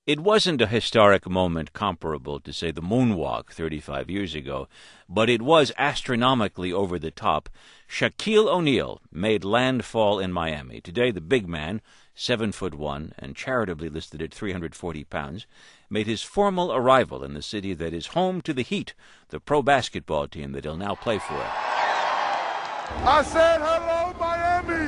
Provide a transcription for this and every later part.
It wasn't a historic moment comparable to, say, the moonwalk 35 years ago, but it was astronomically over the top. Shaquille O'Neal made landfall in Miami. Today, the big man, 7'1" and charitably listed at 340 pounds, made his formal arrival in the city that is home to the Heat, the pro basketball team that he'll now play for. I said hello, Miami!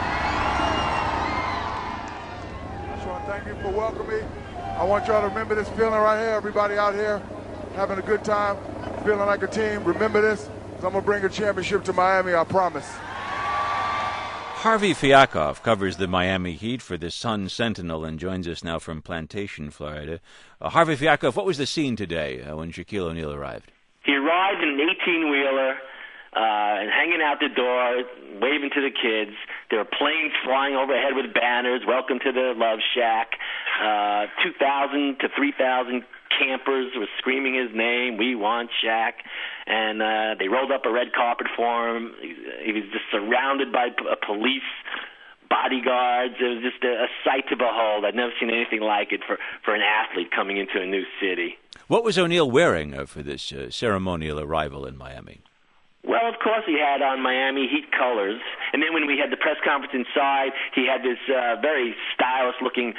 I just want to thank you for welcoming me. I want y'all to remember this feeling right here. Everybody out here having a good time, feeling like a team. Remember this, 'cause I'm going to bring a championship to Miami, I promise. Harvey Fialkoff covers the Miami Heat for the Sun-Sentinel and joins us now from Plantation, Florida. Harvey Fialkoff, what was the scene today when Shaquille O'Neal arrived? He arrived in an 18-wheeler and hanging out the door, waving to the kids. There were planes flying overhead with banners, welcome to the Love Shack. 2,000 to 3,000 campers were screaming his name, "We want Shaq." And they rolled up a red carpet for him. He was just surrounded by police bodyguards. It was just a sight to behold. I'd never seen anything like it for an athlete coming into a new city. What was O'Neal wearing for this ceremonial arrival in Miami? Well, of course, he had on Miami Heat colors. And then when we had the press conference inside, he had this very stylish-looking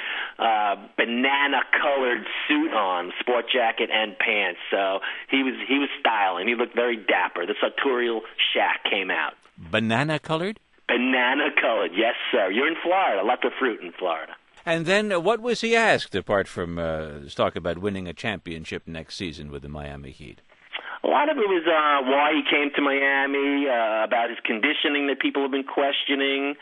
banana-colored suit on, sport jacket and pants. So he was styling. He looked very dapper. The sartorial Shaq came out. Banana-colored? Banana-colored, yes, sir. You're in Florida. Lots of fruit in Florida. And then what was he asked, apart from talk about winning a championship next season with the Miami Heat? A lot of it was why he came to Miami, about his conditioning that people have been questioning.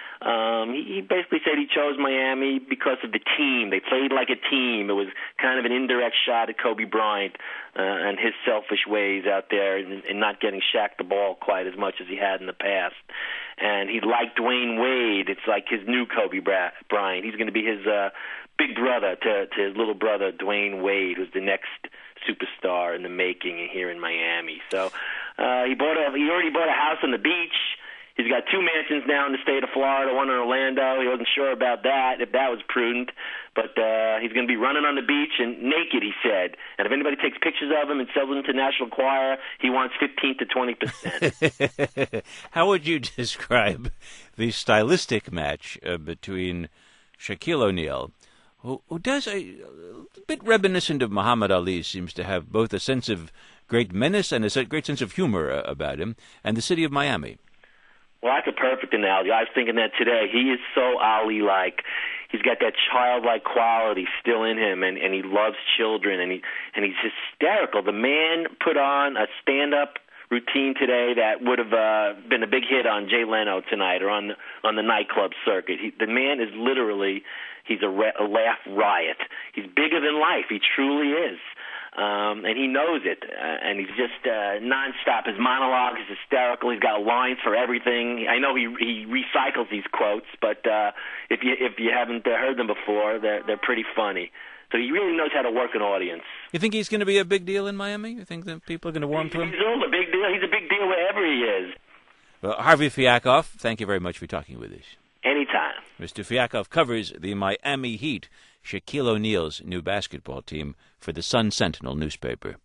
He basically said he chose Miami because of the team. They played like a team. It was kind of an indirect shot at Kobe Bryant and his selfish ways out there and not getting Shaq the ball quite as much as he had in the past. And he liked Dwayne Wade. It's like his new Kobe Bryant. He's going to be his big brother to his little brother, Dwayne Wade, who's the next superstar in the making here in Miami. So he already bought a house on the beach. He's got 2 mansions now in the state of Florida, one in Orlando. He wasn't sure about that, if that was prudent. But he's going to be running on the beach and naked, he said. And if anybody takes pictures of him and sells them to National Enquirer, he wants 15 to 20%. How would you describe the stylistic match between Shaquille O'Neal, who does a bit reminiscent of Muhammad Ali, seems to have both a sense of great menace and a great sense of humor about him, and the city of Miami? Well, that's a perfect analogy. I was thinking that today. He is so Ali-like. He's got that childlike quality still in him, and he loves children, and he's hysterical. The man put on a stand-up routine today that would have been a big hit on Jay Leno tonight or on the nightclub circuit. The man is literally, he's a laugh riot. He's bigger than life. He truly is. And he knows it, and he's just nonstop. His monologue is hysterical. He's got lines for everything. I know he recycles these quotes, but if you haven't heard them before, they're pretty funny. So he really knows how to work an audience. You think he's going to be a big deal in Miami? You think that people are going to warm to him? He's a big deal. He's a big deal wherever he is. Well, Harvey Fialkoff, thank you very much for talking with us. Anytime. Mr. Fialkoff covers the Miami Heat, Shaquille O'Neal's new basketball team, for the Sun-Sentinel newspaper.